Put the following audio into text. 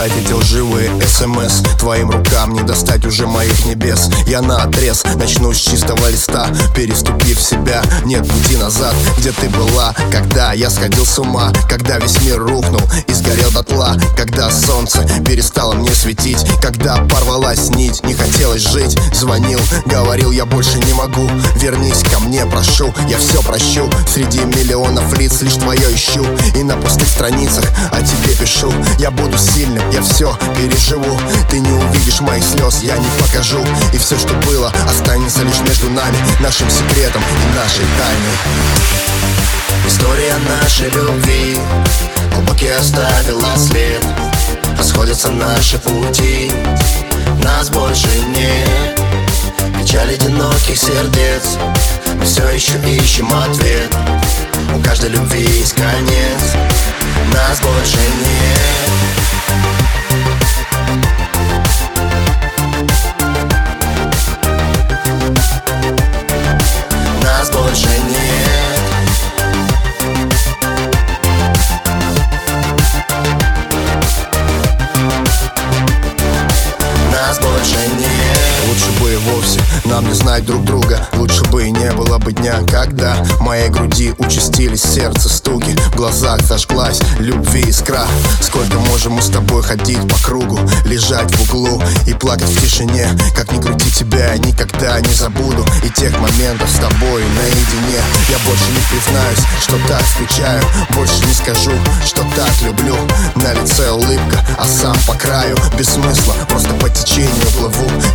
послать эти лживые СМС. Твоим рукам не достать уже моих небес. Я наотрез начну с чистого листа, переступив себя, нет пути назад. Где ты была, когда я сходил с ума, когда весь мир рухнул и сгорел дотла, когда солнце перестало мне светить, когда порвалась нить, не хотелось жить. Звонил, говорил, я больше не могу. Вернись ко мне, прошу, я все прощу. Среди миллионов лиц лишь твое ищу, и на пустых страницах о тебе пишу. Я буду сильным, я все переживу. Ты не увидишь моих слез, я не покажу. И все, что было, останется лишь между нами, нашим секретом и нашей тайной. История нашей любви глубокий оставила след. Расходятся наши пути, нас больше нет. Печаль одиноких сердец, мы все еще ищем ответ. У каждой любви есть конец, нас больше нет. Нас больше нет. Нас больше нет. Лучше бы и вовсе нам не знать друг друга. Лучше бы и не было бы дня, когда в моей груди участились сердце стуки, в глазах зажглась любви искра. Сколько можем мы с тобой ходить по кругу, лежать в углу и плакать в тишине. Как ни крути, тебя я никогда не забуду, и тех моментов с тобой наедине. Я больше не признаюсь, что так скучаю, больше не скажу, что так люблю. На лице улыбка, а сам по краю без смысла, просто по течению плыву.